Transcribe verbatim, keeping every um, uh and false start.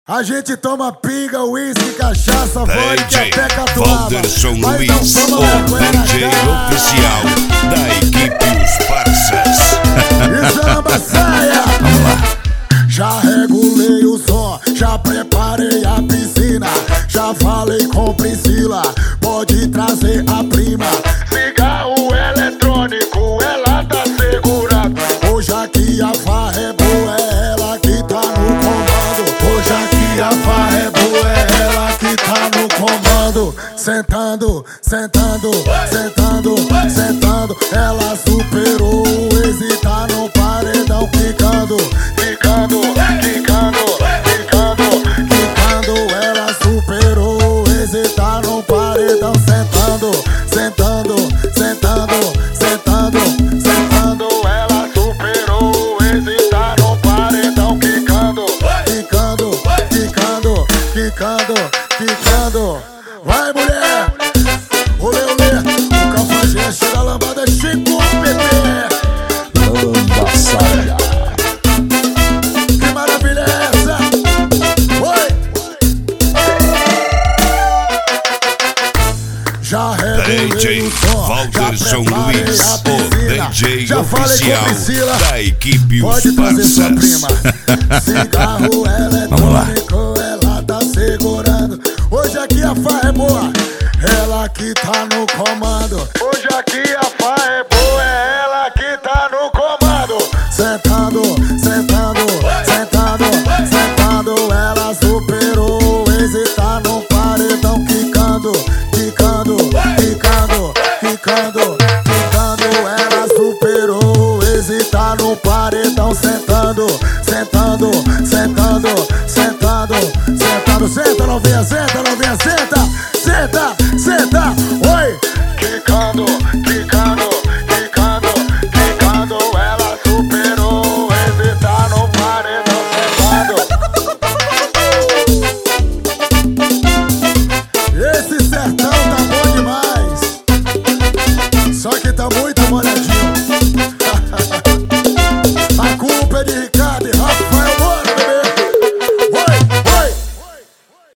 A gente toma pinga, uísque, cachaça, vodka e até catuaba. Valderson Luiz, o D J oficial da equipe Os Parças. E samba saia. Vamos lá. Já regulei o som, já preparei a piscina. Já falei com Priscila, pode trazer a prima. Cigarro eletrônico, ela tá segurando. Hoje aqui a farra é boa, é ela que tá no comando. Hoje aqui a farra é boa, é ela que tá no comando. Sentando, sentando, sentando, sentando. Ela superou o ex e tá no paredão quicando, quicando, quicando, quicando, quicando. Ela superou o ex e tá no paredão sentando, sentando, sentando, sentando, sentando. Ela superou o ex e tá no paredão quicando, quicando, quicando, quicando, quicando. Vai, mulher! Olê, olê! O cafajeste da lambada chegou, bebê! Lamba saia. Que maravilha é essa? Oi! Já regulei D J o som, Valderson já preparei Luiz, a o piscina. D J Já falei com oficial Priscila, da equipe Os pode trazer sua Parças. prima. Cigarro eletrônico, ela tá segurando. Hoje aqui a farra é boa, ela que tá no comando. Hoje aqui a farra é boa, é ela que tá no comando. Sentando, sentando, sentando, sentando. Ela superou o ex e tá no paredão quicando, quicando, quicando, quicando, quicando. Ela superou o ex e tá no paredão sentando, sentando, sentando, sentando, sentando. Senta, novinha, senta, novinha, senta.